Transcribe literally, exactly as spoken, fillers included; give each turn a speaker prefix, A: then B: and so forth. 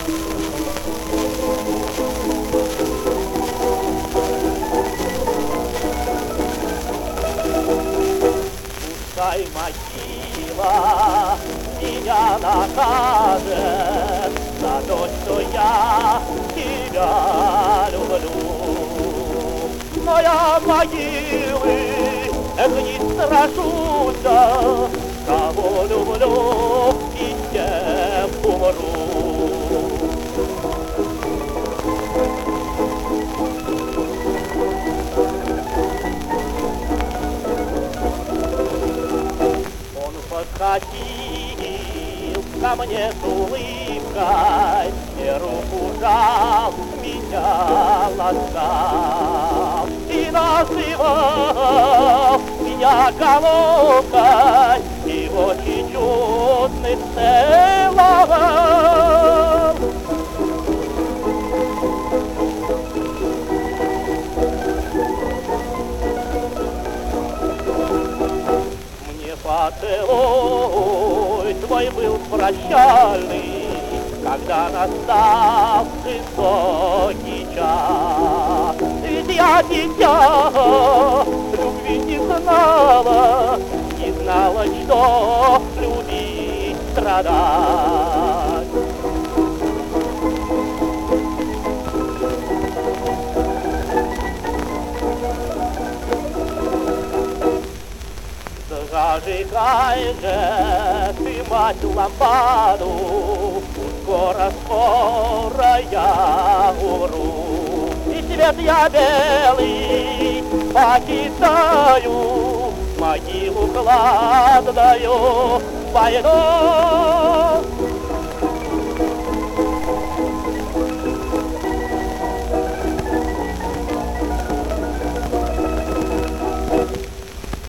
A: Пускай могила меня накажет за то, что я тебя люблю. Но я могилы, эх, не страшуся, кого люблю и тем умру. Подходил ко мне с улыбкой и руку жал, меня ласкал и называл меня головкой и очень чудный целовал. Поцелуй твой был прощальный, когда настал высокий час. Ведь я дитя любви не знала, не знала, что любить страдать. Зажигай же ты, мать, лампаду, скоро, скоро я умру. И свет я белый покидаю, могилу кладаю, пойду.